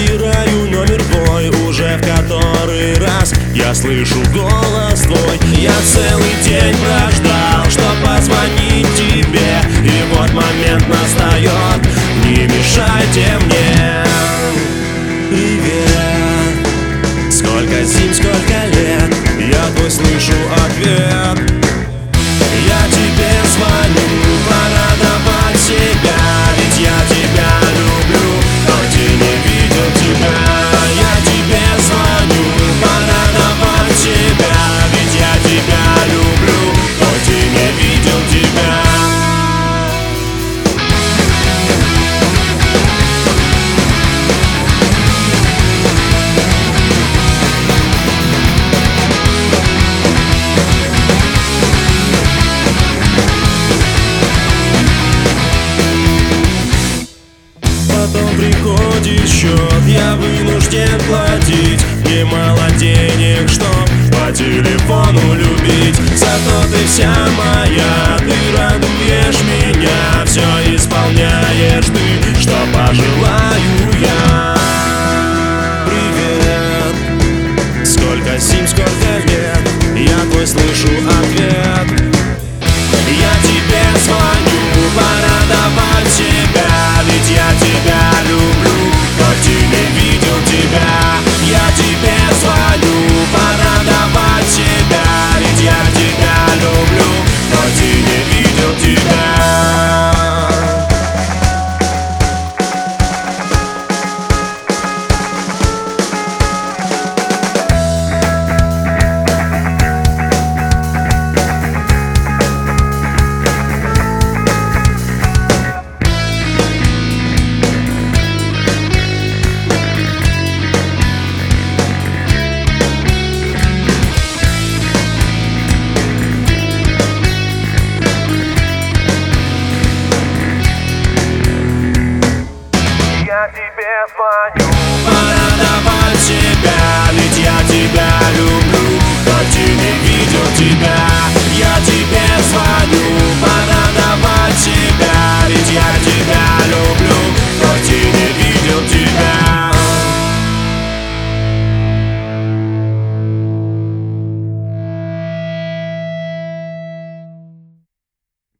набираю номер твой уже в который раз. Я слышу голос твой. Я целый день прождал, чтоб позвонить тебе, и вот момент настает. Не мешайте мне. Привет. Сколько зим, сколько лет, я твой слышу ответ. Я тебе звоню, порадовать себя, ведь я тебя люблю, хоть и не видел тебя. Я тебе звоню, порадовать себя, ведь я тебя люблю, хоть и не видел тебя. Потом приходит счет, я вынужден платить немало денег, чтоб по телефону любить. Зато ты вся моя,